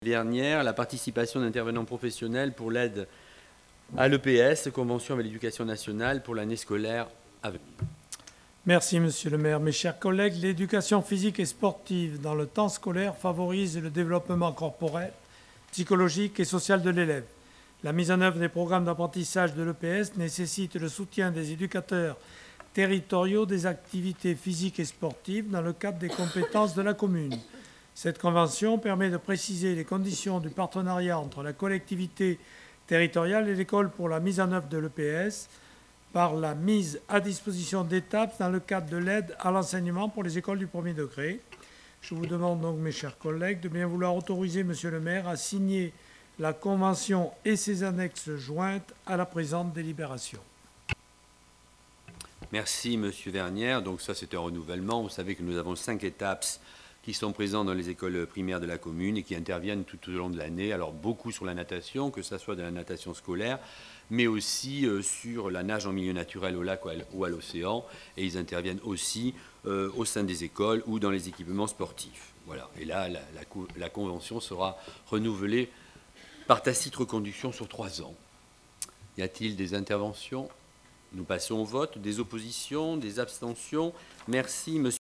Dernière, la participation d'intervenants professionnels pour l'aide à l'EPS, convention avec l'éducation nationale pour l'année scolaire à venir. Merci, Monsieur le maire. Mes chers collègues, l'éducation physique et sportive dans le temps scolaire favorise le développement corporel, psychologique et social de l'élève. La mise en œuvre des programmes d'apprentissage de l'EPS nécessite le soutien des éducateurs territoriaux des activités physiques et sportives dans le cadre des compétences de la commune. Cette convention permet de préciser les conditions du partenariat entre la collectivité territoriale et l'école pour la mise en œuvre de l'EPS par la mise à disposition d'étapes dans le cadre de l'aide à l'enseignement pour les écoles du premier degré. Je vous demande donc, mes chers collègues, de bien vouloir autoriser Monsieur le maire à signer la convention et ses annexes jointes à la présente délibération. Merci, Monsieur Vernière. Donc ça, c'est un renouvellement. Vous savez que nous avons 5 étapes qui sont présentes dans les écoles primaires de la commune et qui interviennent tout au long de l'année. Alors beaucoup sur la natation, que ce soit de la natation scolaire, mais aussi sur la nage en milieu naturel au lac ou à l'océan. Et ils interviennent aussi au sein des écoles ou dans les équipements sportifs. Voilà. Et là, la convention sera renouvelée par tacite reconduction sur 3 ans. Y a-t-il des interventions ? Nous passons au vote. Des oppositions, des abstentions. Merci, Monsieur.